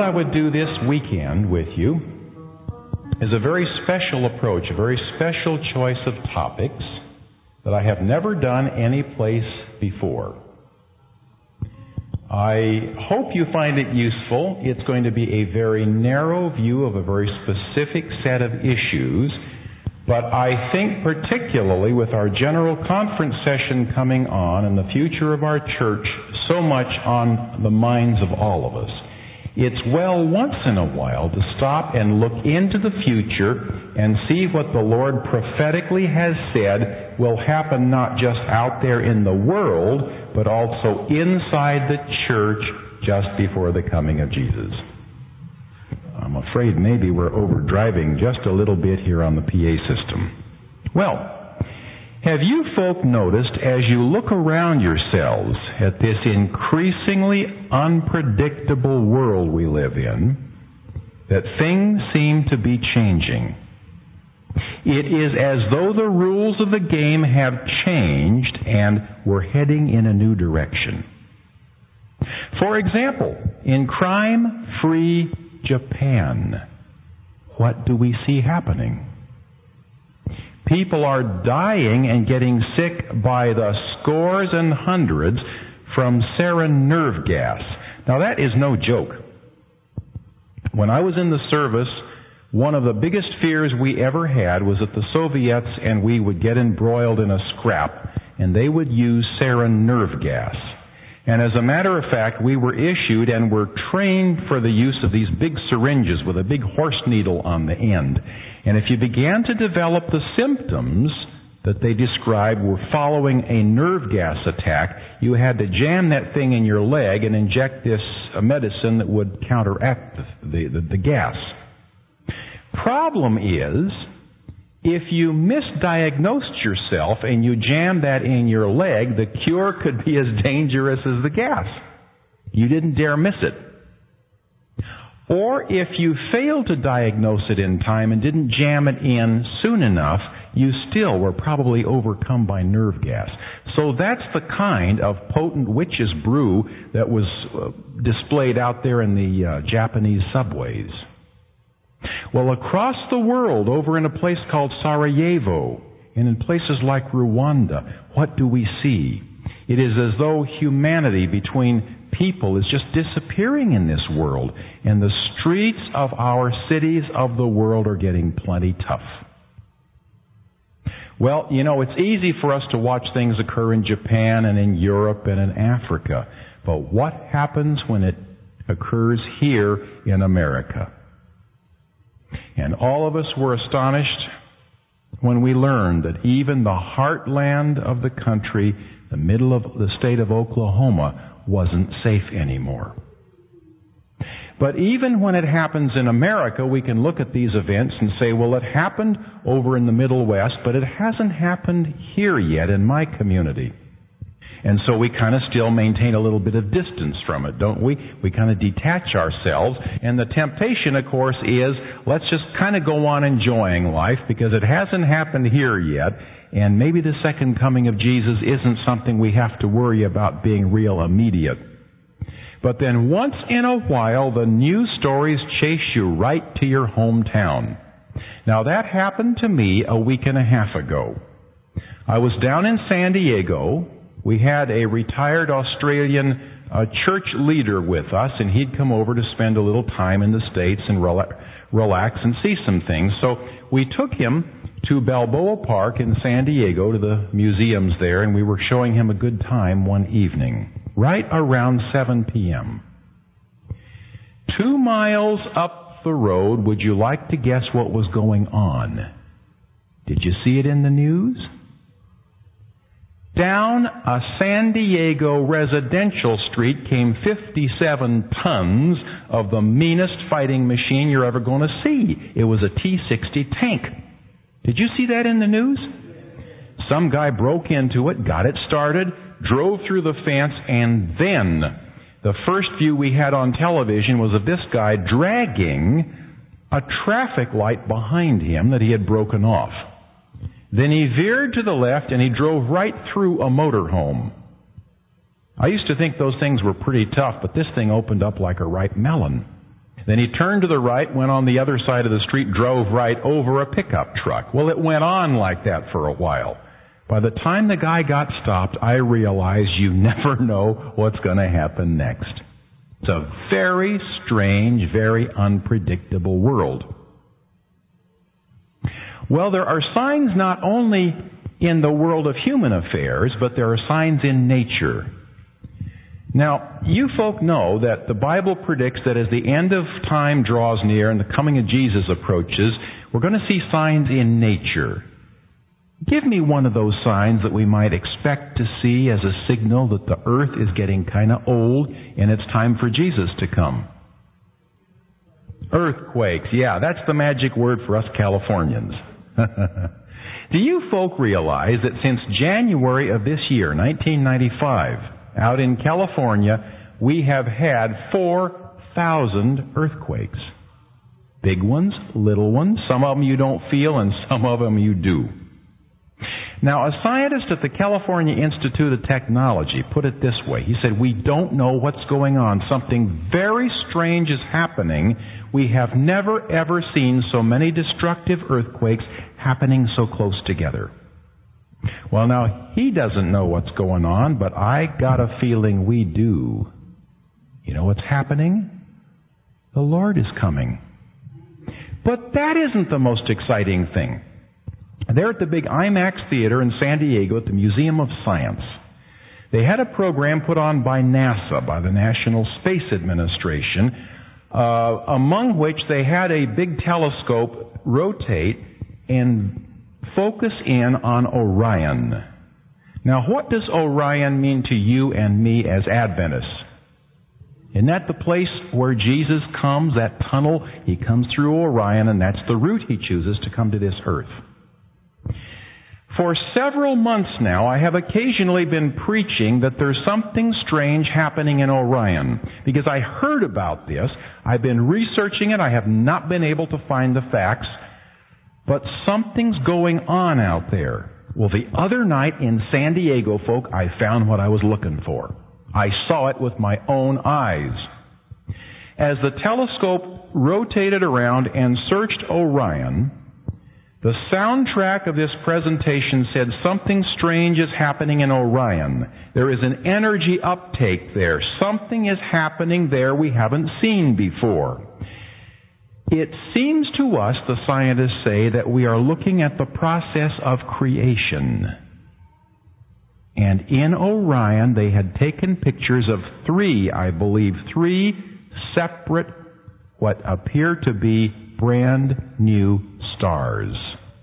I would do this weekend with you is a very special approach, a very special choice of topics that I have never done any place before. I hope you find it useful. It's going to be a very narrow view of a very specific set of issues, but I think particularly with our general conference session coming on and the future of our church so much on the minds of all of us, it's well once in a while to stop and look into the future and see what the Lord prophetically has said will happen not just out there in the world, but also inside the church just before the coming of Jesus. I'm afraid maybe we're overdriving just a little bit here on the PA system. Well, have you folk noticed as you look around yourselves at this increasingly unpredictable world we live in, that things seem to be changing? It is as though the rules of the game have changed and we're heading in a new direction. For example, in crime-free Japan, what do we see happening? People are dying and getting sick by the scores and hundreds from sarin nerve gas. Now that is no joke. When I was in the service, one of the biggest fears we ever had was that the Soviets and we would get embroiled in a scrap and they would use sarin nerve gas. And as a matter of fact, we were issued and were trained for the use of these big syringes with a big horse needle on the end. And if you began to develop the symptoms that they described were following a nerve gas attack, you had to jam that thing in your leg and inject this medicine that would counteract the gas. Problem is, if you misdiagnosed yourself and you jammed that in your leg, the cure could be as dangerous as the gas. You didn't dare miss it. Or if you failed to diagnose it in time and didn't jam it in soon enough, you still were probably overcome by nerve gas. So that's the kind of potent witch's brew that was displayed out there in the Japanese subways. Well, across the world, over in a place called Sarajevo, and in places like Rwanda, what do we see? It is as though humanity between people is just disappearing in this world, and the streets of our cities of the world are getting plenty tough. Well, you know, it's easy for us to watch things occur in Japan and in Europe and in Africa, but what happens when it occurs here in America? And all of us were astonished when we learned that even the heartland of the country, the middle of the state of Oklahoma, wasn't safe anymore. But even when it happens in America, we can look at these events and say, well, it happened over in the Middle West, but it hasn't happened here yet in my community. And so we kind of still maintain a little bit of distance from it, don't we? We kind of detach ourselves. And the temptation, of course, is let's just kind of go on enjoying life because it hasn't happened here yet. And maybe the second coming of Jesus isn't something we have to worry about being real immediate. But then once in a while, the news stories chase you right to your hometown. Now that happened to me a week and a half ago. I was down in San Diego. We had a retired Australian church leader with us, and he'd come over to spend a little time in the States and relax and see some things. So we took him to Balboa Park in San Diego, to the museums there, and we were showing him a good time one evening, right around 7 p.m. 2 miles up the road, would you like to guess what was going on? Did you see it in the news? Down a San Diego residential street came 57 tons of the meanest fighting machine you're ever going to see. It was a T-60 tank. Did you see that in the news? Some guy broke into it, got it started, drove through the fence, and then the first view we had on television was of this guy dragging a traffic light behind him that he had broken off. Then he veered to the left and he drove right through a motorhome. I used to think those things were pretty tough, but this thing opened up like a ripe melon. Then he turned to the right, went on the other side of the street, drove right over a pickup truck. Well, it went on like that for a while. By the time the guy got stopped, I realized you never know what's going to happen next. It's a very strange, very unpredictable world. Well, there are signs not only in the world of human affairs, but there are signs in nature. Now, you folk know that the Bible predicts that as the end of time draws near and the coming of Jesus approaches, we're going to see signs in nature. Give me one of those signs that we might expect to see as a signal that the earth is getting kind of old and it's time for Jesus to come. Earthquakes. Yeah, that's the magic word for us Californians. Do you folk realize that since January of this year, 1995, out in California, we have had 4,000 earthquakes. Big ones, little ones. Some of them you don't feel and some of them you do. Now, a scientist at the California Institute of Technology put it this way. He said, "We don't know what's going on. Something very strange is happening. We have never, ever seen so many destructive earthquakes happening so close together." Well, now, he doesn't know what's going on, but I got a feeling we do. You know what's happening? The Lord is coming. But that isn't the most exciting thing. There at the big IMAX Theater in San Diego at the Museum of Science, they had a program put on by NASA, by the National Space Administration, among which they had a big telescope rotate and focus in on Orion. Now, what does Orion mean to you and me as Adventists? Isn't that the place where Jesus comes, that tunnel? He comes through Orion, and that's the route he chooses to come to this earth. For several months now, I have occasionally been preaching that there's something strange happening in Orion. Because I heard about this, I've been researching it, I have not been able to find the facts, but something's going on out there. Well, the other night in San Diego, folk, I found what I was looking for. I saw it with my own eyes. As the telescope rotated around and searched Orion, the soundtrack of this presentation said something strange is happening in Orion. There is an energy uptake there. Something is happening there we haven't seen before. It seems to us, the scientists say, that we are looking at the process of creation. And in Orion, they had taken pictures of three separate, what appear to be brand new stars.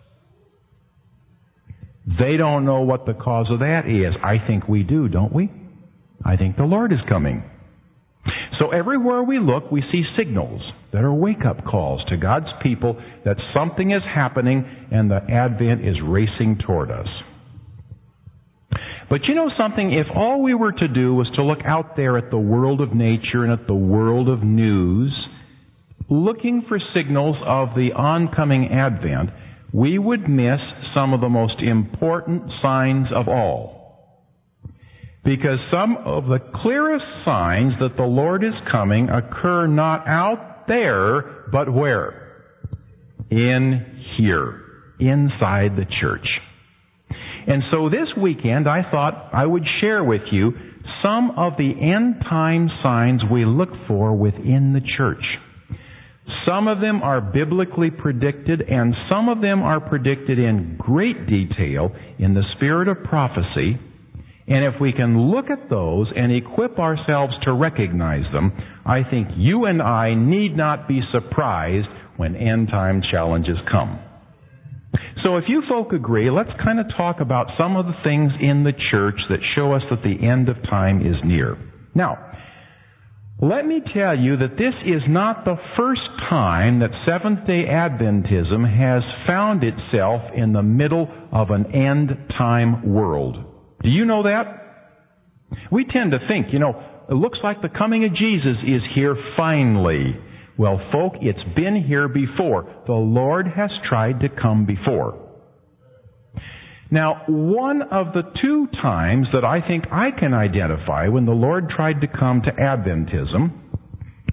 They don't know what the cause of that is. I think we do, don't we? I think the Lord is coming. So everywhere we look, we see signals that are wake-up calls to God's people that something is happening and the Advent is racing toward us. But you know something? If all we were to do was to look out there at the world of nature and at the world of news, looking for signals of the oncoming Advent, we would miss some of the most important signs of all. Because some of the clearest signs that the Lord is coming occur not out there, but where? In here, inside the church. And so this weekend I thought I would share with you some of the end time signs we look for within the church. Some of them are biblically predicted, and some of them are predicted in great detail in the spirit of prophecy. And if we can look at those and equip ourselves to recognize them, I think you and I need not be surprised when end-time challenges come. So if you folk agree, let's kind of talk about some of the things in the church that show us that the end of time is near. Now, let me tell you that this is not the first time that Seventh-day Adventism has found itself in the middle of an end-time world. Do you know that? We tend to think, it looks like the coming of Jesus is here finally. Well, folk, it's been here before. The Lord has tried to come before. Now, one of the two times that I think I can identify when the Lord tried to come to Adventism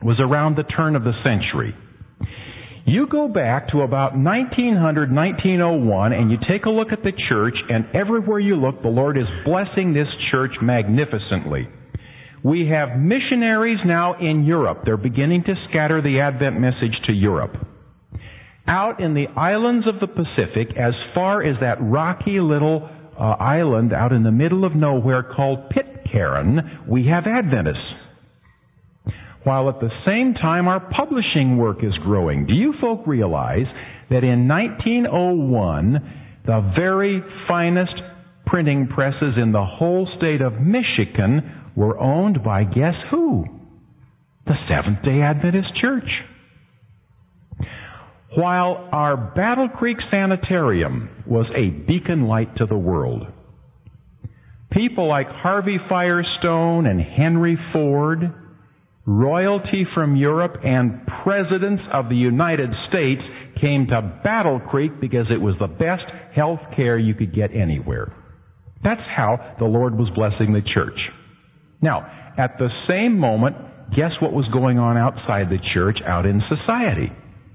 was around the turn of the century. You go back to about 1900, 1901, and you take a look at the church, and everywhere you look, the Lord is blessing this church magnificently. We have missionaries now in Europe. They're beginning to scatter the Advent message to Europe. Out in the islands of the Pacific, as far as that rocky little island out in the middle of nowhere called Pitcairn, we have Adventists. While at the same time our publishing work is growing. Do you folk realize that in 1901, the very finest printing presses in the whole state of Michigan were owned by, guess who? The Seventh-day Adventist Church. While our Battle Creek Sanitarium was a beacon light to the world, people like Harvey Firestone and Henry Ford, royalty from Europe, and presidents of the United States came to Battle Creek because it was the best health care you could get anywhere. That's how the Lord was blessing the church. Now, at the same moment, guess what was going on outside the church, out in society?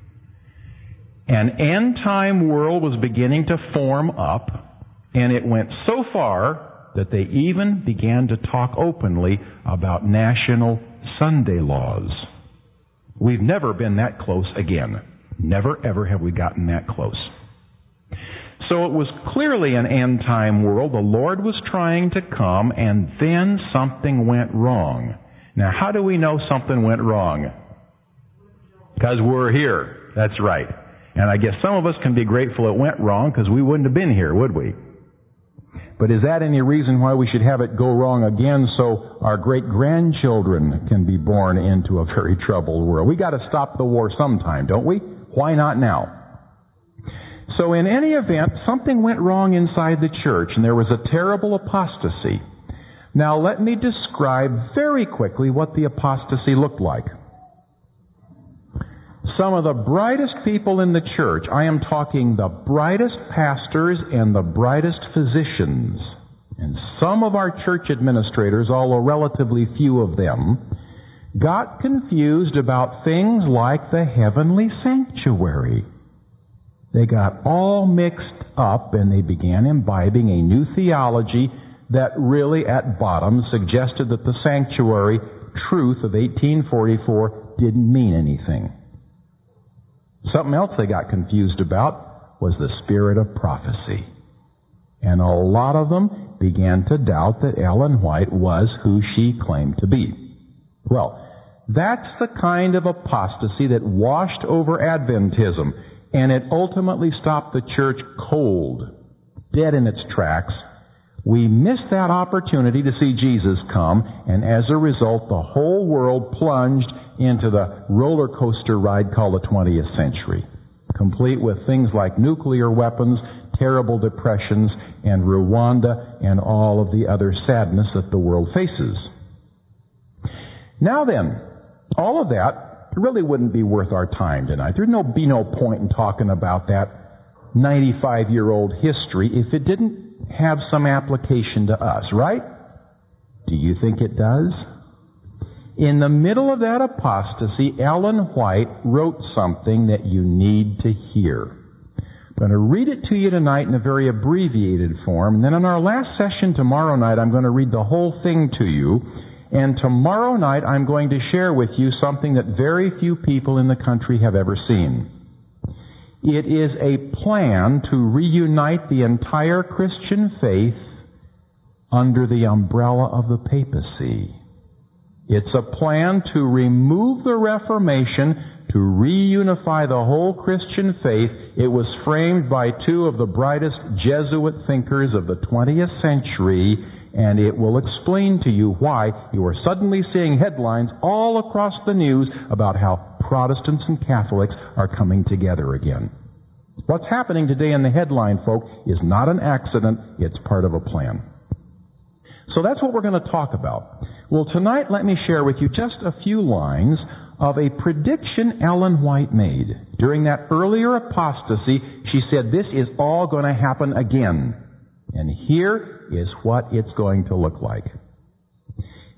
An end-time world was beginning to form up, and it went so far that they even began to talk openly about national Sunday laws. We've never been that close again. Never, ever have we gotten that close. So it was clearly an end-time world. The Lord was trying to come, and then something went wrong. Now, how do we know something went wrong? Because we're here. That's right. And I guess some of us can be grateful it went wrong, because we wouldn't have been here, would we? But is that any reason why we should have it go wrong again so our great-grandchildren can be born into a very troubled world? We got to stop the war sometime, don't we? Why not now? So in any event, something went wrong inside the church, and there was a terrible apostasy. Now let me describe very quickly what the apostasy looked like. Some of the brightest people in the church, I am talking the brightest pastors and the brightest physicians, and some of our church administrators, although relatively few of them, got confused about things like the heavenly sanctuary. They got all mixed up, and they began imbibing a new theology that really at bottom suggested that the sanctuary truth of 1844 didn't mean anything. Something else they got confused about was the spirit of prophecy. And a lot of them began to doubt that Ellen White was who she claimed to be. Well, that's the kind of apostasy that washed over Adventism, and it ultimately stopped the church cold, dead in its tracks. We missed that opportunity to see Jesus come, and as a result, the whole world plunged into the roller coaster ride called the 20th century, complete with things like nuclear weapons, terrible depressions, and Rwanda, and all of the other sadness that the world faces. Now then, all of that really wouldn't be worth our time tonight. There'd be no point in talking about that 95-year-old history if it didn't have some application to us, right? Do you think it does? In the middle of that apostasy, Ellen White wrote something that you need to hear. I'm going to read it to you tonight in a very abbreviated form, and then in our last session tomorrow night, I'm going to read the whole thing to you. And tomorrow night, I'm going to share with you something that very few people in the country have ever seen. It is a plan to reunite the entire Christian faith under the umbrella of the papacy. It's a plan to remove the Reformation, to reunify the whole Christian faith. It was framed by two of the brightest Jesuit thinkers of the 20th century, and it will explain to you why you are suddenly seeing headlines all across the news about how Protestants and Catholics are coming together again. What's happening today in the headline, folk, is not an accident. It's part of a plan. So that's what we're going to talk about. Well, tonight let me share with you just a few lines of a prediction Ellen White made. During that earlier apostasy, she said this is all going to happen again. And here is what it's going to look like.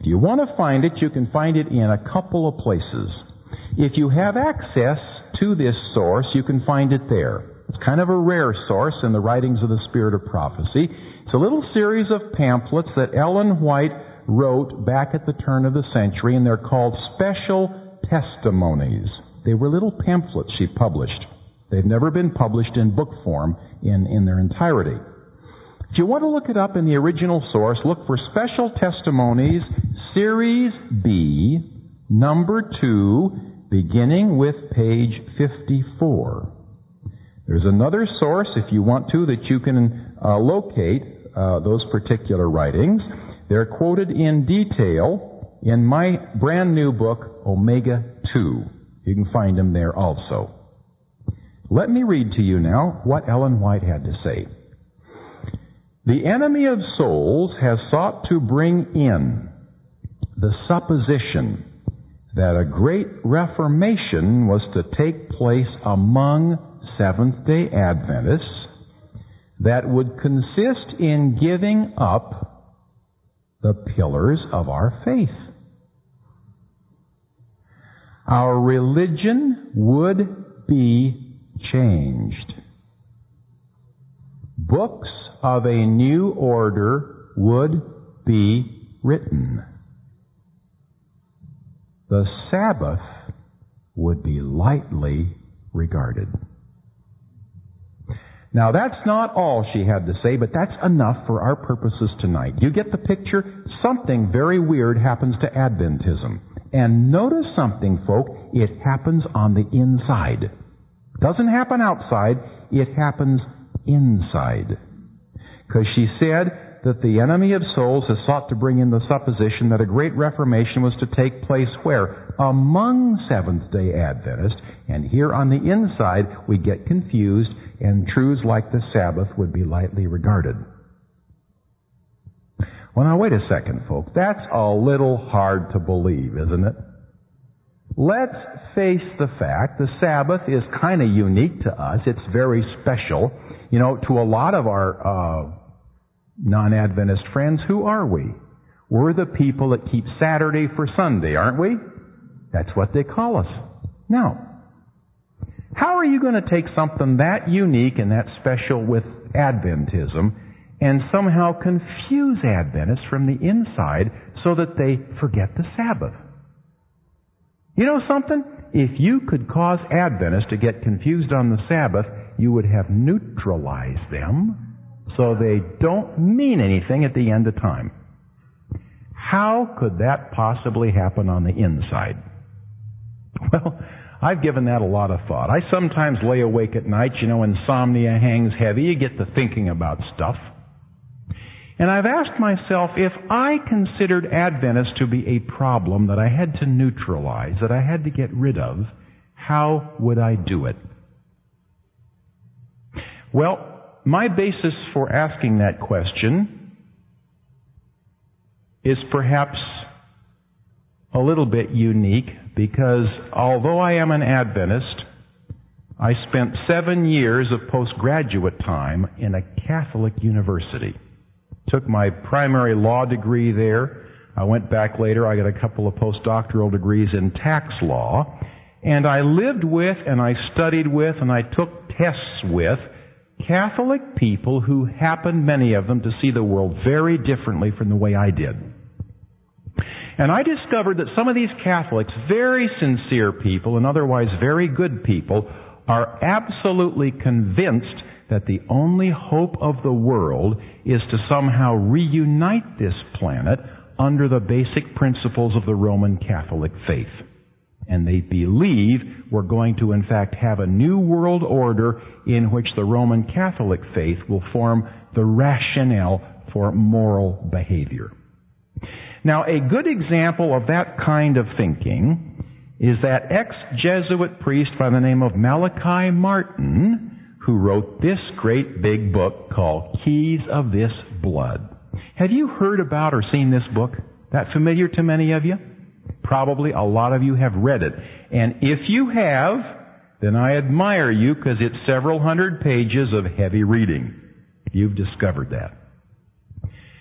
If you want to find it, you can find it in a couple of places. If you have access to this source, you can find it there. It's kind of a rare source in the writings of the Spirit of Prophecy. It's a little series of pamphlets that Ellen White wrote back at the turn of the century, and they're called Special Testimonies. They were little pamphlets she published. They've never been published in book form in their entirety. If you want to look it up in the original source, look for Special Testimonies, Series B, number 2, beginning with page 54. There's another source, if you want to, that you can locate those particular writings. They're quoted in detail in my brand new book, Omega 2. You can find them there also. Let me read to you now what Ellen White had to say. The enemy of souls has sought to bring in the supposition that a great reformation was to take place among Seventh-day Adventists that would consist in giving up the pillars of our faith. Our religion would be changed. Books of a new order would be written. The Sabbath would be lightly regarded. Now, that's not all she had to say, but that's enough for our purposes tonight. You get the picture? Something very weird happens to Adventism. And notice something, folk, it happens on the inside. It doesn't happen outside, it happens inside. Because she said that the enemy of souls has sought to bring in the supposition that a great reformation was to take place where? Among Seventh-day Adventists. And here on the inside, we get confused, and truths like the Sabbath would be lightly regarded. Well, now wait a second, folks. That's a little hard to believe, isn't it? Let's face the fact the Sabbath is kind of unique to us. It's very special. You know, to a lot of our non-Adventist friends, who are we? We're the people that keep Saturday for Sunday, aren't we? That's what they call us. Now, how are you going to take something that unique and that special with Adventism and somehow confuse Adventists from the inside so that they forget the Sabbath? You know something? If you could cause Adventists to get confused on the Sabbath, you would have neutralized them so they don't mean anything at the end of time. How could that possibly happen on the inside? Well, I've given that a lot of thought. I sometimes lay awake at night, insomnia hangs heavy, you get to thinking about stuff. And I've asked myself, if I considered Adventists to be a problem that I had to neutralize, that I had to get rid of, how would I do it? Well, my basis for asking that question is perhaps a little bit unique, because although I am an Adventist, I spent 7 years of postgraduate time in a Catholic university. Took my primary law degree there. I went back later. I got a couple of postdoctoral degrees in tax law. And I lived with, and I studied with, and I took tests with Catholic people who happened, many of them, to see the world very differently from the way I did. And I discovered that some of these Catholics, very sincere people and otherwise very good people, are absolutely convinced that the only hope of the world is to somehow reunite this planet under the basic principles of the Roman Catholic faith. And they believe we're going to, in fact, have a new world order in which the Roman Catholic faith will form the rationale for moral behavior. Now, a good example of that kind of thinking is that ex-Jesuit priest by the name of Malachi Martin, who wrote this great big book called Keys of This Blood. Have you heard about or seen this book? That familiar to many of you? Probably a lot of you have read it. And if you have, then I admire you, because it's several hundred pages of heavy reading. You've discovered that.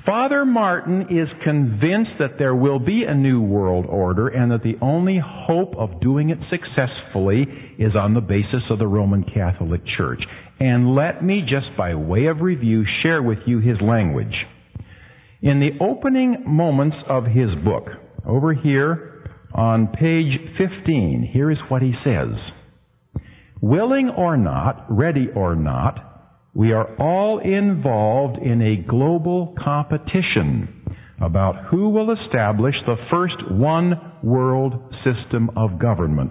Father Martin is convinced that there will be a new world order and that the only hope of doing it successfully is on the basis of the Roman Catholic Church. And let me, just by way of review, share with you his language. In the opening moments of his book, over here on page 15, here is what he says. Willing or not, ready or not, we are all involved in a global competition about who will establish the first one world system of government.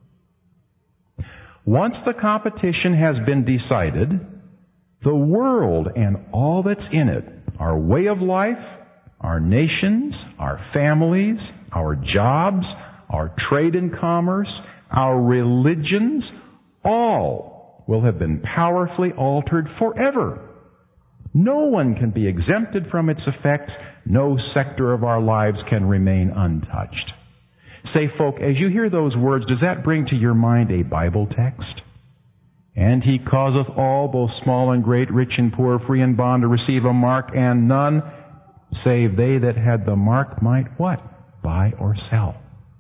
Once the competition has been decided, the world and all that's in it, our way of life, our nations, our families, our jobs, our trade and commerce, our religions, all will have been powerfully altered forever. No one can be exempted from its effects. No sector of our lives can remain untouched. Say, folk, as you hear those words, does that bring to your mind a Bible text? And he causeth all, both small and great, rich and poor, free and bond, to receive a mark, and none, save they that had the mark, might what? Buy or sell.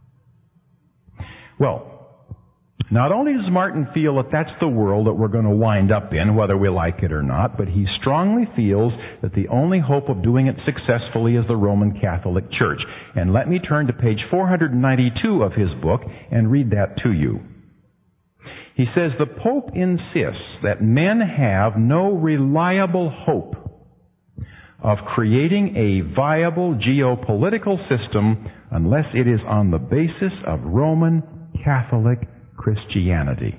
Well, not only does Martin feel that that's the world that we're going to wind up in, whether we like it or not, but he strongly feels that the only hope of doing it successfully is the Roman Catholic Church. And let me turn to page 492 of his book and read that to you. He says, the Pope insists that men have no reliable hope of creating a viable geopolitical system unless it is on the basis of Roman Catholic Christianity.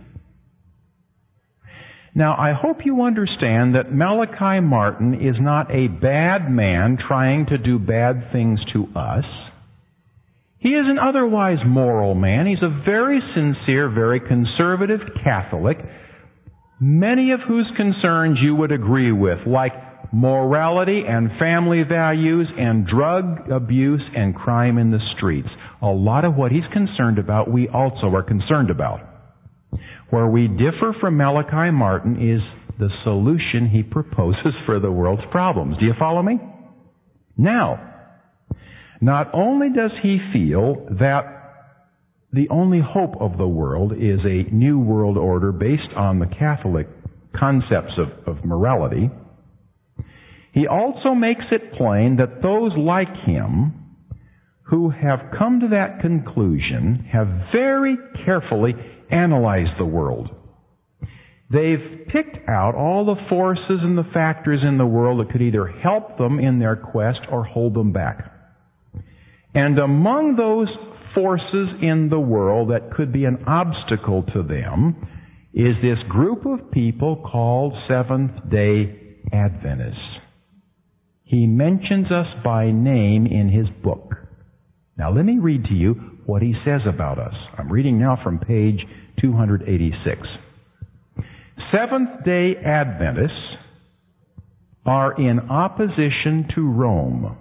Now, I hope you understand that Malachi Martin is not a bad man trying to do bad things to us. He is an otherwise moral man. He's a very sincere, very conservative Catholic, many of whose concerns you would agree with, like morality and family values and drug abuse and crime in the streets. A lot of what he's concerned about, we also are concerned about. Where we differ from Malachi Martin is the solution he proposes for the world's problems. Do you follow me? Now, not only does he feel that the only hope of the world is a new world order based on the Catholic concepts of morality, he also makes it plain that those like him who have come to that conclusion have very carefully analyzed the world. They've picked out all the forces and the factors in the world that could either help them in their quest or hold them back. And among those forces in the world that could be an obstacle to them is this group of people called Seventh-day Adventists. He mentions us by name in his book. Now let me read to you what he says about us. I'm reading now from page 286. Seventh-day Adventists are in opposition to Rome.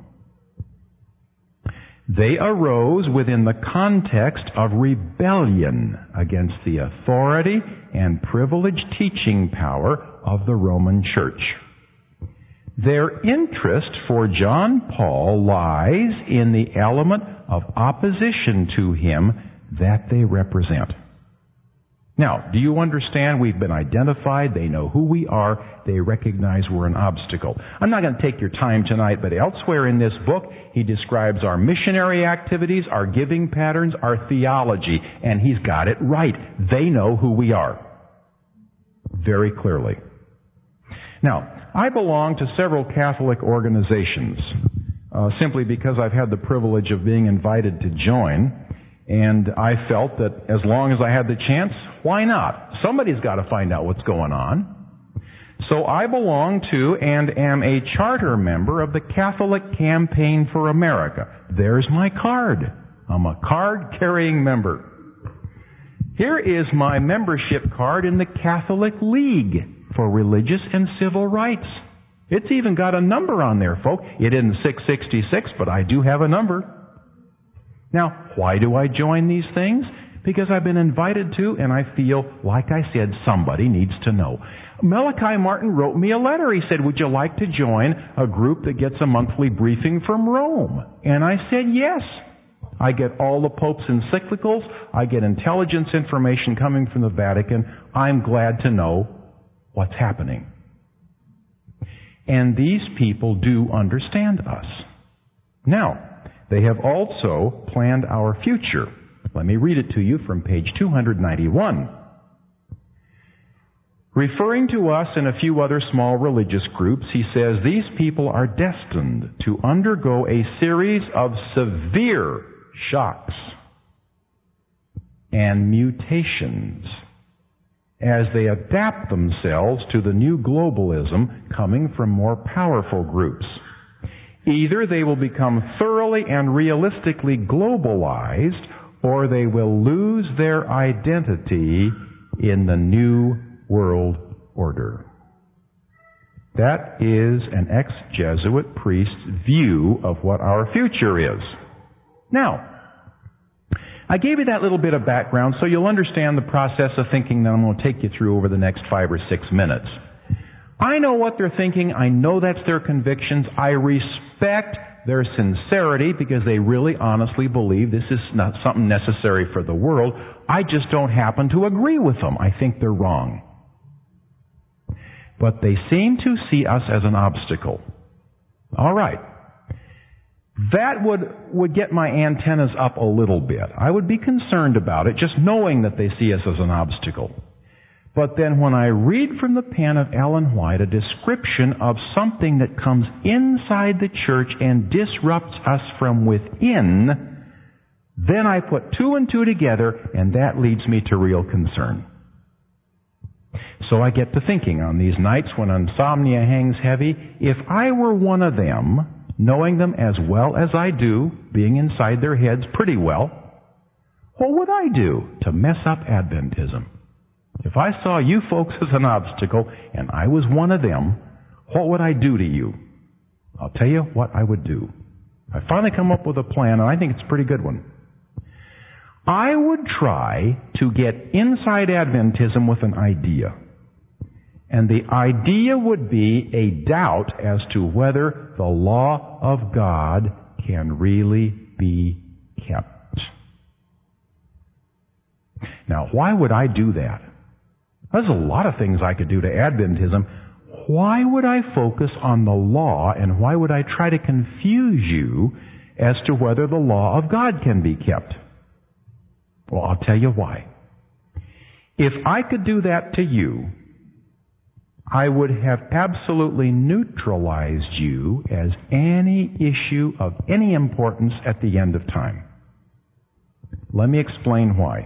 They arose within the context of rebellion against the authority and privileged teaching power of the Roman Church. Their interest for John Paul lies in the element of opposition to him that they represent. Now, do you understand? We've been identified. They know who we are. They recognize we're an obstacle. I'm not going to take your time tonight, but elsewhere in this book, he describes our missionary activities, our giving patterns, our theology, and he's got it right. They know who we are very clearly. Now, I belong to several Catholic organizations simply because I've had the privilege of being invited to join, and I felt that as long as I had the chance, why not? Somebody's got to find out what's going on. So I belong to and am a charter member of the Catholic Campaign for America. There's my card. I'm a card-carrying member. Here is my membership card in the Catholic League for Religious and Civil Rights. It's even got a number on there, folks. It isn't 666, but I do have a number. Now, why do I join these things? because I've been invited to, and I feel, like I said, somebody needs to know. Malachi Martin wrote me a letter. He said, would you like to join a group that gets a monthly briefing from Rome? And I said, yes. I get all the Pope's encyclicals. I get intelligence information coming from the Vatican. I'm glad to know what's happening. And these people do understand us. Now, they have also planned our future. Let me read it to you from page 291. Referring to us and a few other small religious groups, he says, these people are destined to undergo a series of severe shocks and mutations as they adapt themselves to the new globalism coming from more powerful groups. Either they will become thoroughly and realistically globalized, or they will lose their identity in the new world order. That is an ex-Jesuit priest's view of what our future is. Now, I gave you that little bit of background so you'll understand the process of thinking that I'm going to take you through over the next 5 or 6 minutes. I know what they're thinking. I know that's their convictions. I respect their sincerity because they really honestly believe this is not something necessary for the world. I just don't happen to agree with them. I think they're wrong. But they seem to see us as an obstacle. All right. That would get my antennas up a little bit. I would be concerned about it, just knowing that they see us as an obstacle. But then when I read from the pen of Ellen White a description of something that comes inside the church and disrupts us from within, then I put 2 and 2 together, and that leads me to real concern. So I get to thinking on these nights when insomnia hangs heavy, if I were one of them, knowing them as well as I do, being inside their heads pretty well, what would I do to mess up Adventism? If I saw you folks as an obstacle and I was one of them, what would I do to you? I'll tell you what I would do. I finally come up with a plan, and I think it's a pretty good one. I would try to get inside Adventism with an idea. And the idea would be a doubt as to whether the law of God can really be kept. Now, why would I do that? There's a lot of things I could do to Adventism. Why would I focus on the law, and why would I try to confuse you as to whether the law of God can be kept? Well, I'll tell you why. If I could do that to you, I would have absolutely neutralized you as any issue of any importance at the end of time. Let me explain why.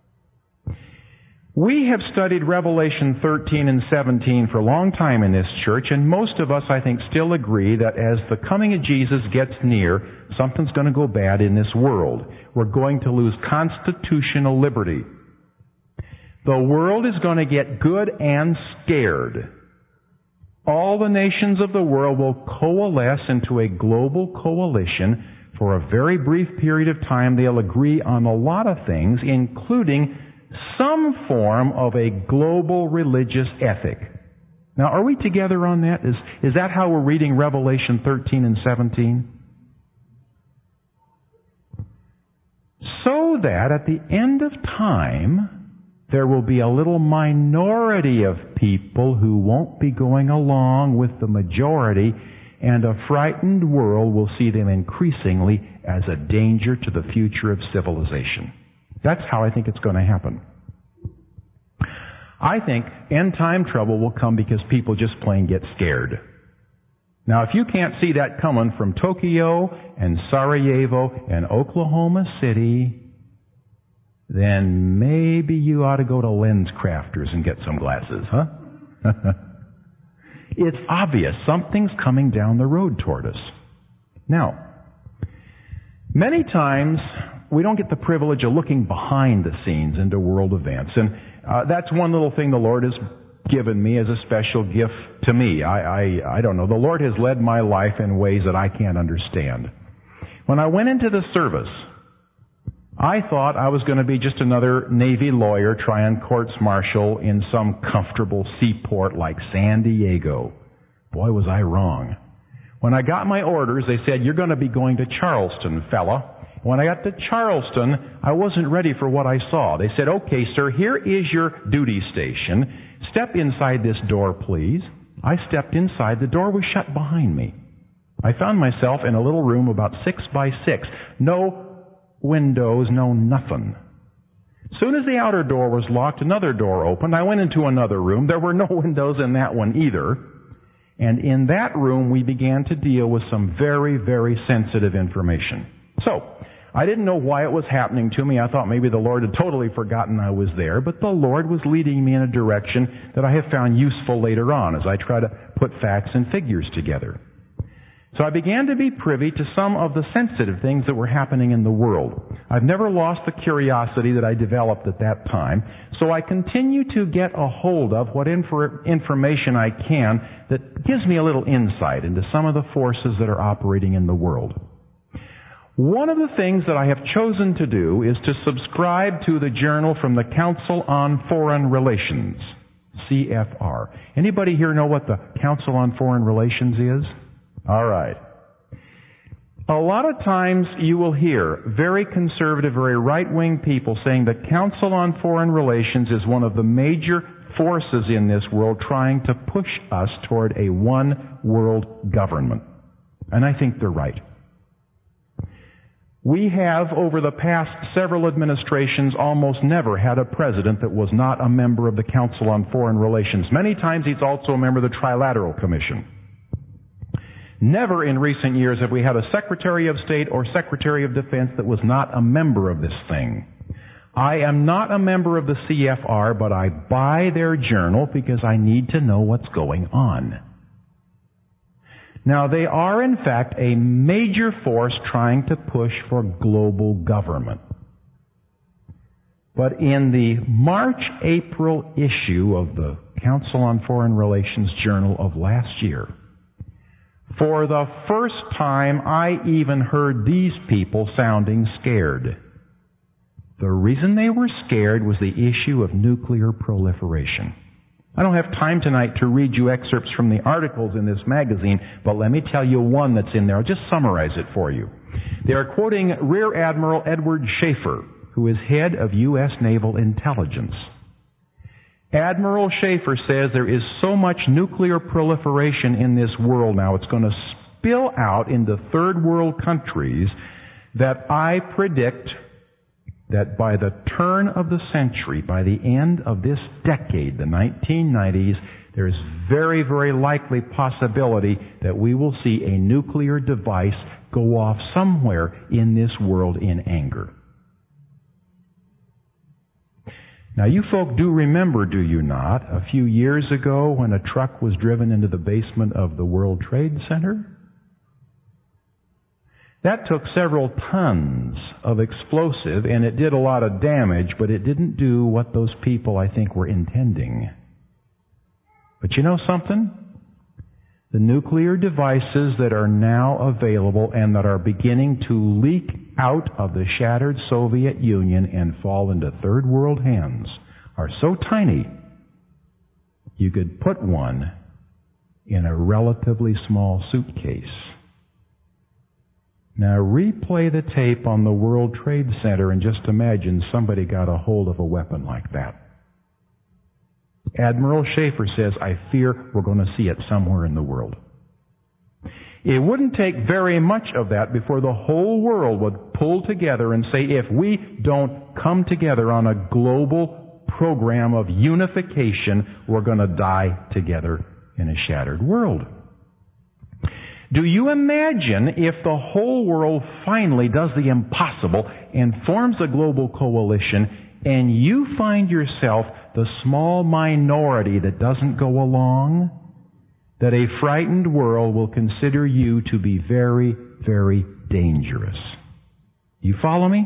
We have studied Revelation 13 and 17 for a long time in this church, and most of us, I think, still agree that as the coming of Jesus gets near, something's going to go bad in this world. We're going to lose constitutional liberty. The world is going to get good and scared. All the nations of the world will coalesce into a global coalition. For a very brief period of time, they'll agree on a lot of things, including some form of a global religious ethic. Now, are we together on that? Is that how we're reading Revelation 13 and 17? So that at the end of time, there will be a little minority of people who won't be going along with the majority, and a frightened world will see them increasingly as a danger to the future of civilization. That's how I think it's going to happen. I think end time trouble will come because people just plain get scared. Now, if you can't see that coming from Tokyo and Sarajevo and Oklahoma City, then maybe you ought to go to Lens Crafters and get some glasses, huh? It's obvious something's coming down the road toward us. Now, many times we don't get the privilege of looking behind the scenes into world events, and that's one little thing the Lord has given me as a special gift to me. I don't know. The Lord has led my life in ways that I can't understand. When I went into the service, I thought I was going to be just another Navy lawyer trying courts-martial in some comfortable seaport like San Diego. Boy, was I wrong. When I got my orders, they said, "You're going to be going to Charleston, fella." When I got to Charleston, I wasn't ready for what I saw. They said, "Okay, sir, here is your duty station. Step inside this door, please." I stepped inside. The door was shut behind me. I found myself in a little room about 6 by 6. No windows, no nothing. As soon as the outer door was locked, another door opened. I went into another room. There were no windows in that one either. And in that room, we began to deal with some very, very sensitive information. So, I didn't know why it was happening to me. I thought maybe the Lord had totally forgotten I was there, but the Lord was leading me in a direction that I have found useful later on as I try to put facts and figures together. So I began to be privy to some of the sensitive things that were happening in the world. I've never lost the curiosity that I developed at that time, so I continue to get a hold of what information I can that gives me a little insight into some of the forces that are operating in the world. One of the things that I have chosen to do is to subscribe to the journal from the Council on Foreign Relations, CFR. Anybody here know what the Council on Foreign Relations is? All right. A lot of times you will hear very conservative, very right-wing people saying the Council on Foreign Relations is one of the major forces in this world trying to push us toward a one-world government. And I think they're right. We have, over the past several administrations, almost never had a president that was not a member of the Council on Foreign Relations. Many times he's also a member of the Trilateral Commission. Never in recent years have we had a Secretary of State or Secretary of Defense that was not a member of this thing. I am not a member of the CFR, but I buy their journal because I need to know what's going on. Now, they are, in fact, a major force trying to push for global government. But in the March-April issue of the Council on Foreign Relations Journal of last year, for the first time, I even heard these people sounding scared. The reason they were scared was the issue of nuclear proliferation. I don't have time tonight to read you excerpts from the articles in this magazine, but let me tell you one that's in there. I'll just summarize it for you. They are quoting Rear Admiral Edward Schaefer, who is head of U.S. Naval Intelligence. Admiral Schaefer says there is so much nuclear proliferation in this world now, it's going to spill out into third world countries, that I predict that by the turn of the century, by the end of this decade, the 1990s, there's very, very likely possibility that we will see a nuclear device go off somewhere in this world in anger. Now, you folk do remember, do you not, a few years ago when a truck was driven into the basement of the World Trade Center? That took several tons of explosive, and it did a lot of damage, but it didn't do what those people, I think, were intending. But you know something? The nuclear devices that are now available and that are beginning to leak out of the shattered Soviet Union and fall into third world hands are so tiny, you could put one in a relatively small suitcase. Now replay the tape on the World Trade Center and just imagine somebody got a hold of a weapon like that. Admiral Schaefer says, I fear we're going to see it somewhere in the world. It wouldn't take very much of that before the whole world would pull together and say, if we don't come together on a global program of unification, we're going to die together in a shattered world. Do you imagine if the whole world finally does the impossible and forms a global coalition, and you find yourself the small minority that doesn't go along, that a frightened world will consider you to be very, very dangerous? You follow me?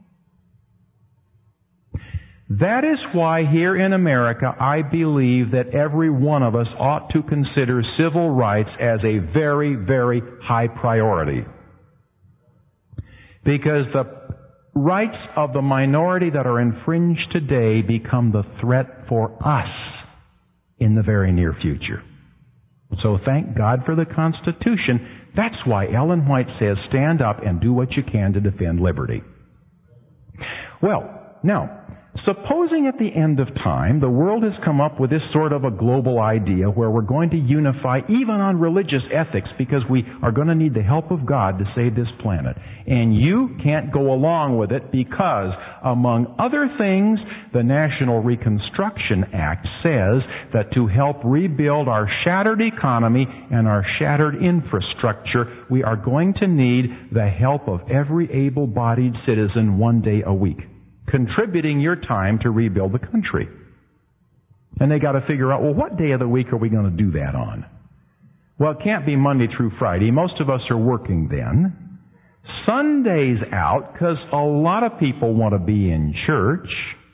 That is why here in America I believe that every one of us ought to consider civil rights as a very, very high priority. Because the rights of the minority that are infringed today become the threat for us in the very near future. So thank God for the Constitution. That's why Ellen White says, stand up and do what you can to defend liberty. Well, now, supposing at the end of time the world has come up with this sort of a global idea where we're going to unify even on religious ethics because we are going to need the help of God to save this planet. And you can't go along with it because, among other things, the National Reconstruction Act says that to help rebuild our shattered economy and our shattered infrastructure, we are going to need the help of every able-bodied citizen one day a week, contributing your time to rebuild the country. And they got to figure out, well, what day of the week are we going to do that on? Well, it can't be Monday through Friday. Most of us are working then. Sunday's out because a lot of people want to be in church.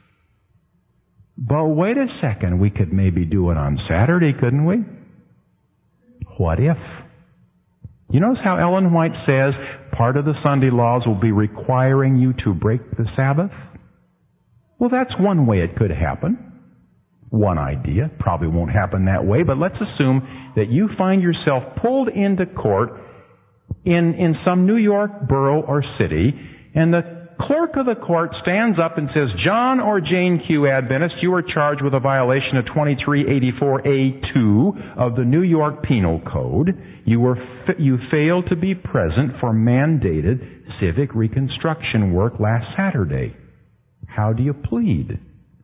But wait a second, we could maybe do it on Saturday, couldn't we? What if? You notice how Ellen White says part of the Sunday laws will be requiring you to break the Sabbath? Well, that's one way it could happen. One idea. Probably won't happen that way, but let's assume that you find yourself pulled into court in some New York borough or city, and the clerk of the court stands up and says, John or Jane Q. Adventist, you are charged with a violation of 2384A2 of the New York Penal Code. You failed to be present for mandated civic reconstruction work last Saturday. How do you plead?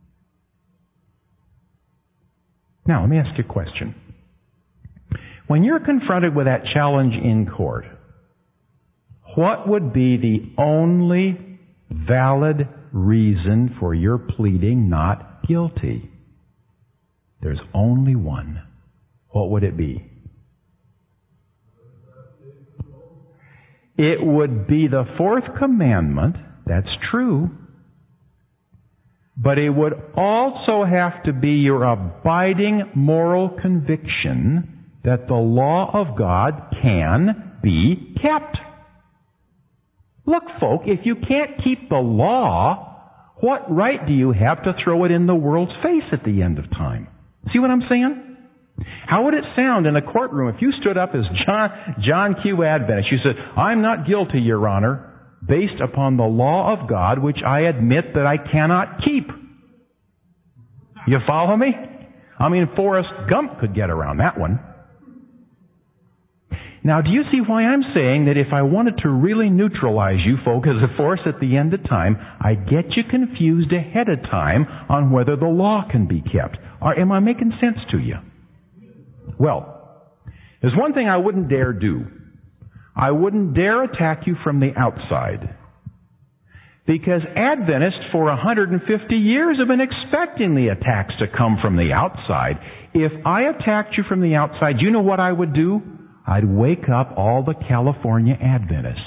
Now, let me ask you a question. When you're confronted with that challenge in court, what would be the only valid reason for your pleading not guilty? There's only one. What would it be? It would be the fourth commandment. That's true. But it would also have to be your abiding moral conviction that the law of God can be kept. Look, folk, if you can't keep the law, what right do you have to throw it in the world's face at the end of time? See what I'm saying? How would it sound in a courtroom if you stood up as John Q. Adventist? You said, I'm not guilty, Your Honor, based upon the law of God, which I admit that I cannot keep. You follow me? I mean, Forrest Gump could get around that one. Now, do you see why I'm saying that if I wanted to really neutralize you folk as a force at the end of time, I'd get you confused ahead of time on whether the law can be kept? Or am I making sense to you? Well, there's one thing I wouldn't dare do. I wouldn't dare attack you from the outside. Because Adventists for 150 years have been expecting the attacks to come from the outside. If I attacked you from the outside, you know what I would do? I'd wake up all the California Adventists.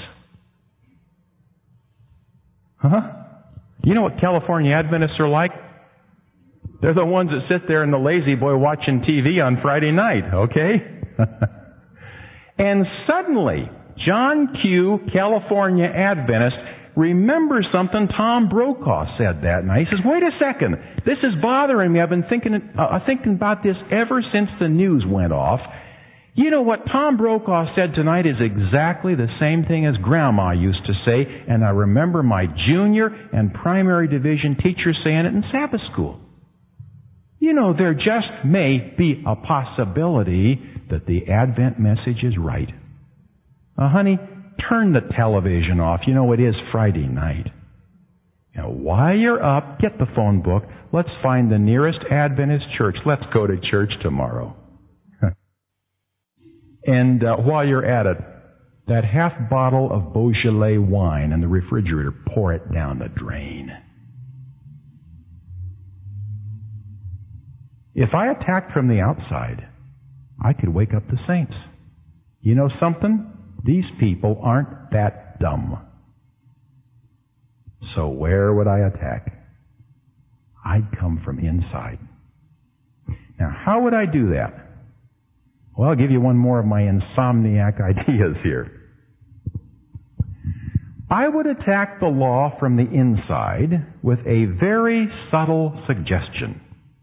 You know what California Adventists are like? They're the ones that sit there in the lazy boy watching TV on Friday night, okay? And suddenly, John Q., California Adventist, remembers something Tom Brokaw said that night. He says, wait a second, this is bothering me. I've been thinking about this ever since the news went off. You know what Tom Brokaw said tonight is exactly the same thing as Grandma used to say, and I remember my junior and primary division teachers saying it in Sabbath school. You know, there just may be a possibility that the Advent message is right. Honey, turn the television off. You know, it is Friday night. Now, while you're up, get the phone book. Let's find the nearest Adventist church. Let's go to church tomorrow. And while you're at it, that half bottle of Beaujolais wine in the refrigerator, pour it down the drain. If I attacked from the outside, I could wake up the saints. You know something? These people aren't that dumb. So where would I attack? I'd come from inside. Now, how would I do that? Well, I'll give you one more of my insomniac ideas here. I would attack the law from the inside with a very subtle suggestion.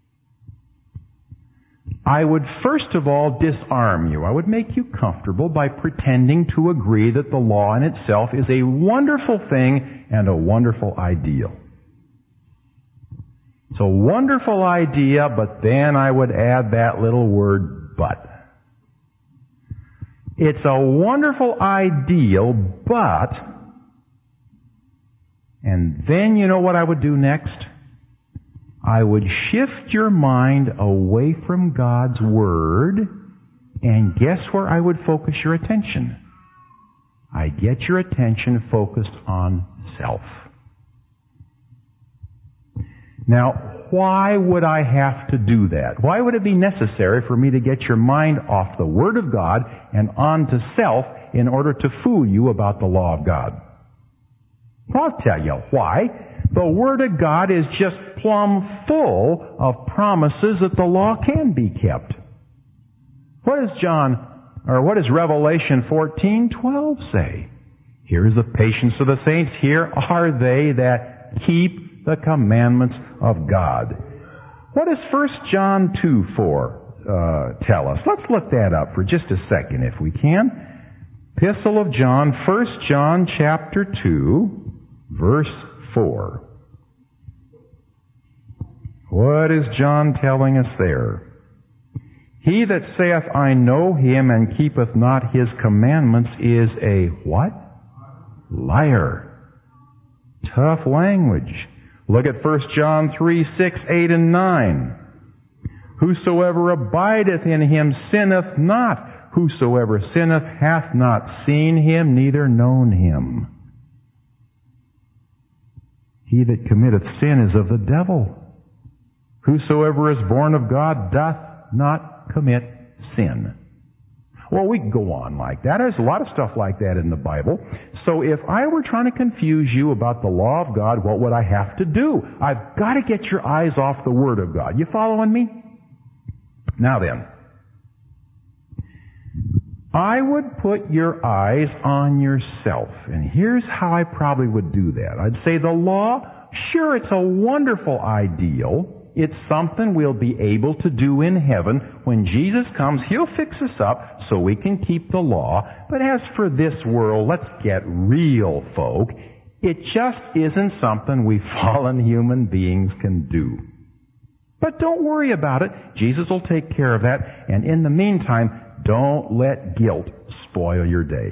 I would first of all disarm you. I would make you comfortable by pretending to agree that the law in itself is a wonderful thing and a wonderful ideal. It's a wonderful idea, but then I would add that little word, but. It's a wonderful ideal, but, and then you know what I would do next? I would shift your mind away from God's Word, and guess where I would focus your attention? I'd get your attention focused on self. Now, why would I have to do that? Why would it be necessary for me to get your mind off the Word of God and onto self in order to fool you about the law of God? Well, I'll tell you why. The Word of God is just plumb full of promises that the law can be kept. What does Revelation 14:12 say? Here is the patience of the saints. Here are they that keep the commandments of God. What does 1 John 2:4 tell us? Let's look that up for just a second if we can. Epistle of John, 1 John chapter 2, verse 4. What is John telling us there? He that saith, I know him, and keepeth not his commandments is a what? Liar. Tough language. Look at 1 John 3, 6, 8, and 9. Whosoever abideth in him sinneth not. Whosoever sinneth hath not seen him, neither known him. He that committeth sin is of the devil. Whosoever is born of God doth not commit sin. Well, we can go on like that. There's a lot of stuff like that in the Bible. So if I were trying to confuse you about the law of God, what would I have to do? I've got to get your eyes off the Word of God. You following me? Now then, I would put your eyes on yourself. And here's how I probably would do that. I'd say the law, sure, it's a wonderful ideal. It's something we'll be able to do in heaven. When Jesus comes, He'll fix us up so we can keep the law. But as for this world, let's get real, folk. It just isn't something we fallen human beings can do. But don't worry about it. Jesus will take care of that. And in the meantime, don't let guilt spoil your day.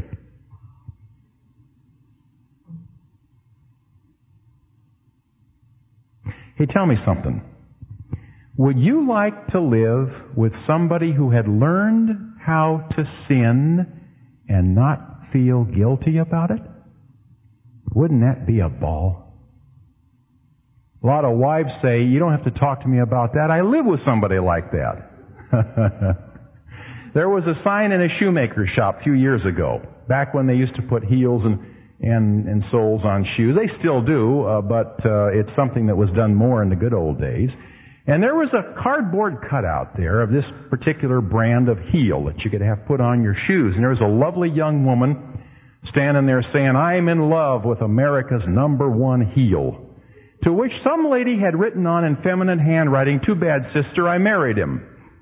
Hey, tell me something. Would you like to live with somebody who had learned how to sin and not feel guilty about it? Wouldn't that be a ball? A lot of wives say, you don't have to talk to me about that. I live with somebody like that. There was a sign in a shoemaker shop a few years ago, back when they used to put heels and soles on shoes. They still do, but it's something that was done more in the good old days. And there was a cardboard cutout there of this particular brand of heel that you could have put on your shoes. And there was a lovely young woman standing there saying, I'm in love with America's #1 heel. To which some lady had written on in feminine handwriting, too bad, sister, I married him.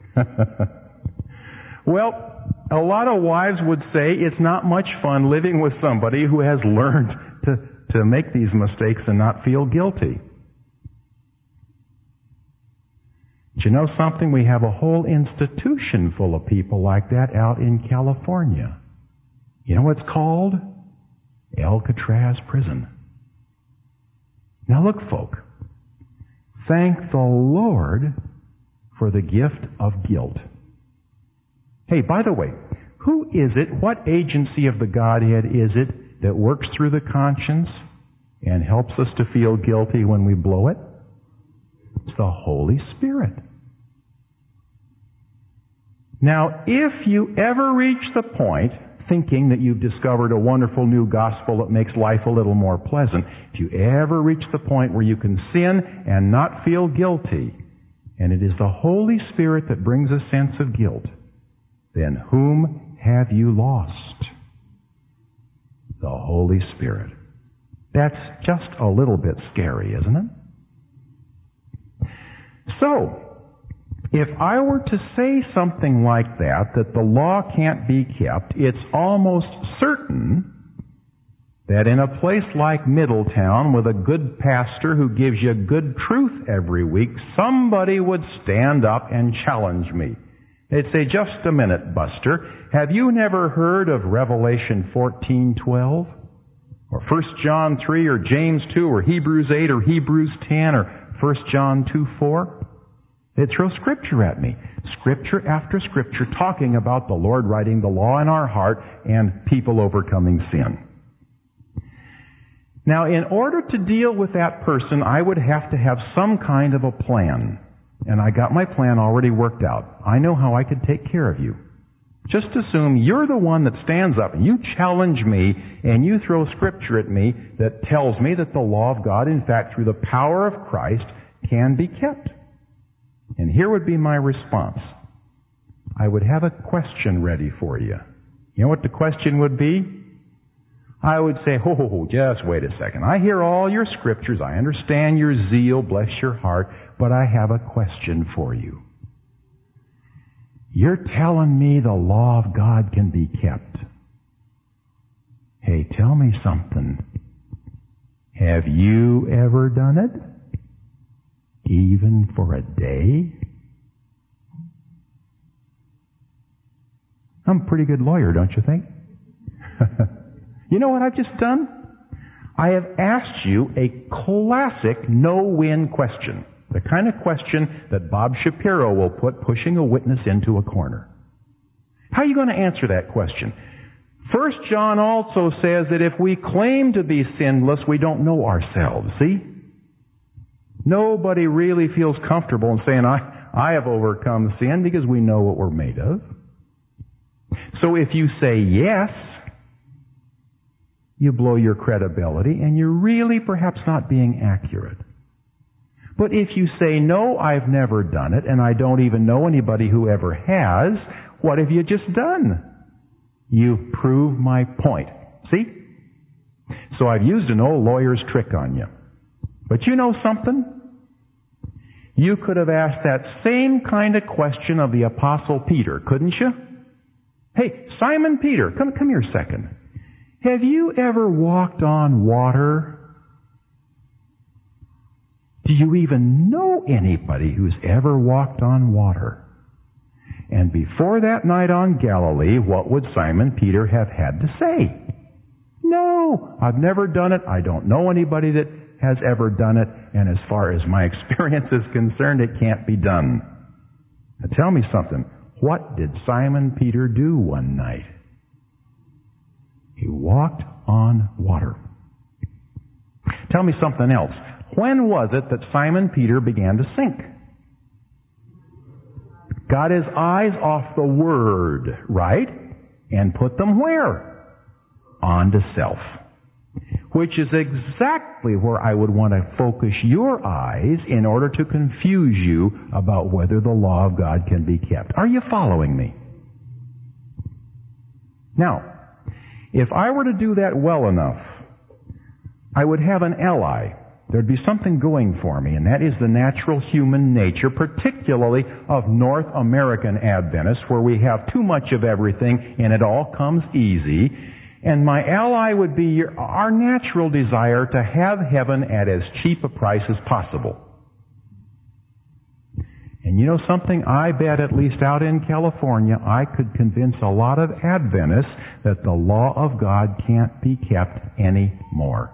Well, a lot of wives would say it's not much fun living with somebody who has learned to make these mistakes and not feel guilty. Do you know something? We have a whole institution full of people like that out in California. You know what it's called? Alcatraz Prison. Now look, folk. Thank the Lord for the gift of guilt. Hey, by the way, who is it, what agency of the Godhead is it that works through the conscience and helps us to feel guilty when we blow it? It's the Holy Spirit. Now, if you ever reach the point thinking that you've discovered a wonderful new gospel that makes life a little more pleasant, if you ever reach the point where you can sin and not feel guilty, and it is the Holy Spirit that brings a sense of guilt, then whom have you lost? The Holy Spirit. That's just a little bit scary, isn't it? So, if I were to say something like that the law can't be kept, it's almost certain that in a place like Middletown with a good pastor who gives you good truth every week, somebody would stand up and challenge me. They'd say, just a minute, Buster, have you never heard of Revelation 14:12? Or 1 John 3 or James 2 or Hebrews 8 or Hebrews 10 or 1 John 2:4? They'd throw Scripture at me. Scripture after Scripture talking about the Lord writing the law in our heart and people overcoming sin. Now, in order to deal with that person, I would have to have some kind of a plan. And I got my plan already worked out. I know how I could take care of you. Just assume you're the one that stands up and you challenge me and you throw Scripture at me that tells me that the law of God, in fact, through the power of Christ, can be kept. And here would be my response. I would have a question ready for you. You know what the question would be? I would say, just wait a second. I hear all your Scriptures. I understand your zeal. Bless your heart. But I have a question for you. You're telling me the law of God can be kept. Hey, tell me something. Have you ever done it? Even for a day? I'm a pretty good lawyer, don't you think? You know what I've just done? I have asked you a classic no-win question. The kind of question that Bob Shapiro will put pushing a witness into a corner. How are you going to answer that question? 1 John also says that if we claim to be sinless, we don't know ourselves. See? Nobody really feels comfortable in saying, I have overcome sin, because we know what we're made of. So if you say yes, you blow your credibility, and you're really perhaps not being accurate. But if you say, no, I've never done it, and I don't even know anybody who ever has, what have you just done? You've proved my point. See? So I've used an old lawyer's trick on you. But you know something? You could have asked that same kind of question of the Apostle Peter, couldn't you? Hey, Simon Peter, come here a second. Have you ever walked on water? Do you even know anybody who's ever walked on water? And before that night on Galilee, what would Simon Peter have had to say? No, I've never done it. I don't know anybody that has ever done it. And as far as my experience is concerned, it can't be done. Now tell me something. What did Simon Peter do one night? He walked on water. Tell me something else. When was it that Simon Peter began to sink? Got his eyes off the Word, right? And put them where? Onto self. Which is exactly where I would want to focus your eyes in order to confuse you about whether the law of God can be kept. Are you following me? Now, if I were to do that well enough, I would have an ally. There'd be something going for me, and that is the natural human nature, particularly of North American Adventists, where we have too much of everything and it all comes easy. And my ally would be our natural desire to have heaven at as cheap a price as possible. And you know something? I bet at least out in California, I could convince a lot of Adventists that the law of God can't be kept anymore.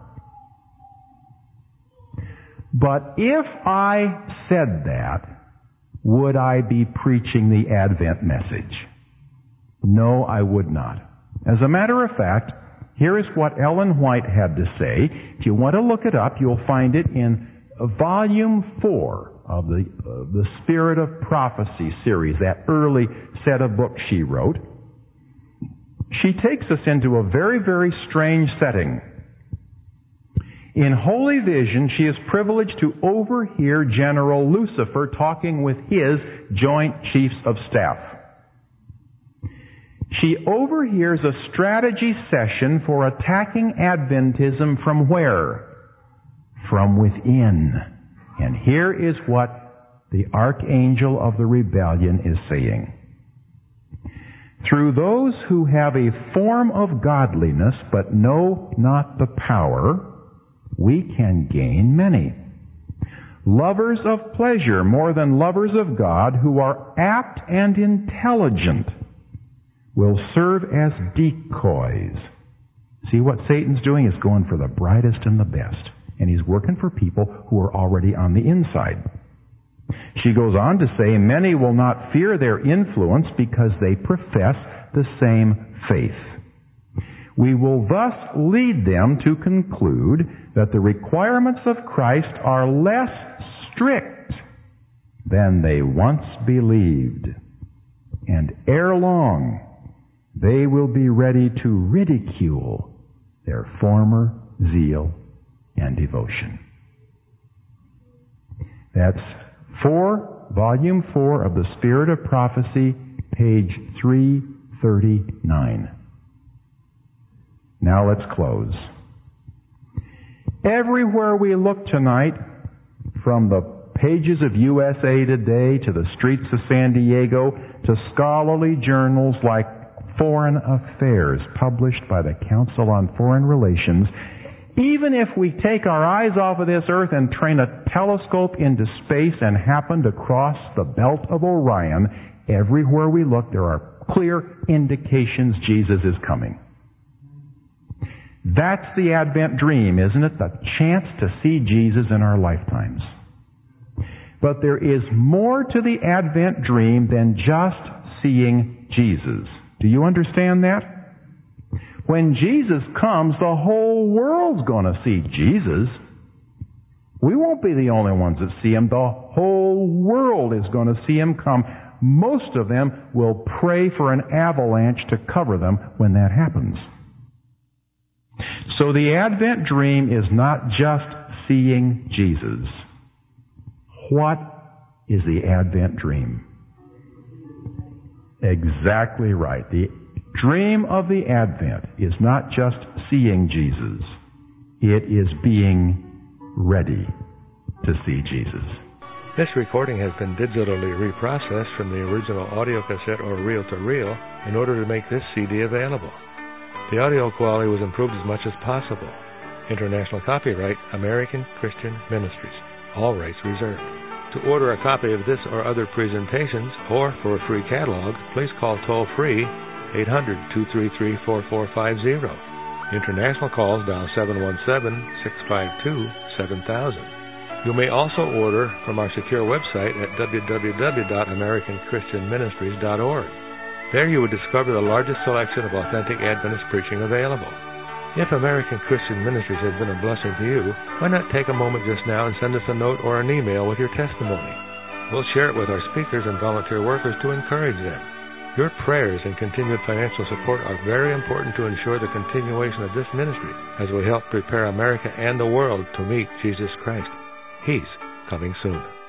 But if I said that, would I be preaching the Advent message? No, I would not. As a matter of fact, here is what Ellen White had to say. If you want to look it up, you'll find it in Volume 4 of the Spirit of Prophecy series, that early set of books she wrote. She takes us into a very, very strange setting. In Holy Vision, she is privileged to overhear General Lucifer talking with his Joint Chiefs of Staff. She overhears a strategy session for attacking Adventism from where? From within. And here is what the archangel of the rebellion is saying. Through those who have a form of godliness but know not the power, we can gain many. Lovers of pleasure more than lovers of God, who are apt and intelligent, will serve as decoys. See, what Satan's doing is going for the brightest and the best. And he's working for people who are already on the inside. She goes on to say, many will not fear their influence because they profess the same faith. We will thus lead them to conclude that the requirements of Christ are less strict than they once believed. And ere long, they will be ready to ridicule their former zeal and devotion. That's Volume 4 of the Spirit of Prophecy, page 339. Now let's close. Everywhere we look tonight, from the pages of USA Today to the streets of San Diego to scholarly journals like Foreign Affairs, published by the Council on Foreign Relations, even if we take our eyes off of this earth and train a telescope into space and happen to cross the belt of Orion, everywhere we look there are clear indications Jesus is coming. That's the Advent dream, isn't it? The chance to see Jesus in our lifetimes. But there is more to the Advent dream than just seeing Jesus. Do you understand that? When Jesus comes, the whole world's going to see Jesus. We won't be the only ones that see Him. The whole world is going to see Him come. Most of them will pray for an avalanche to cover them when that happens. So the Advent dream is not just seeing Jesus. What is the Advent dream? Exactly right. The dream of the Advent is not just seeing Jesus. It is being ready to see Jesus. This recording has been digitally reprocessed from the original audio cassette or reel-to-reel in order to make this CD available. The audio quality was improved as much as possible. International copyright, American Christian Ministries. All rights reserved. To order a copy of this or other presentations, or for a free catalog, please call toll-free 800-233-4450. International calls dial 717-652-7000. You may also order from our secure website at www.americanchristianministries.org. There you will discover the largest selection of authentic Adventist preaching available. If American Christian Ministries has been a blessing to you, why not take a moment just now and send us a note or an email with your testimony? We'll share it with our speakers and volunteer workers to encourage them. Your prayers and continued financial support are very important to ensure the continuation of this ministry as we help prepare America and the world to meet Jesus Christ. He's coming soon.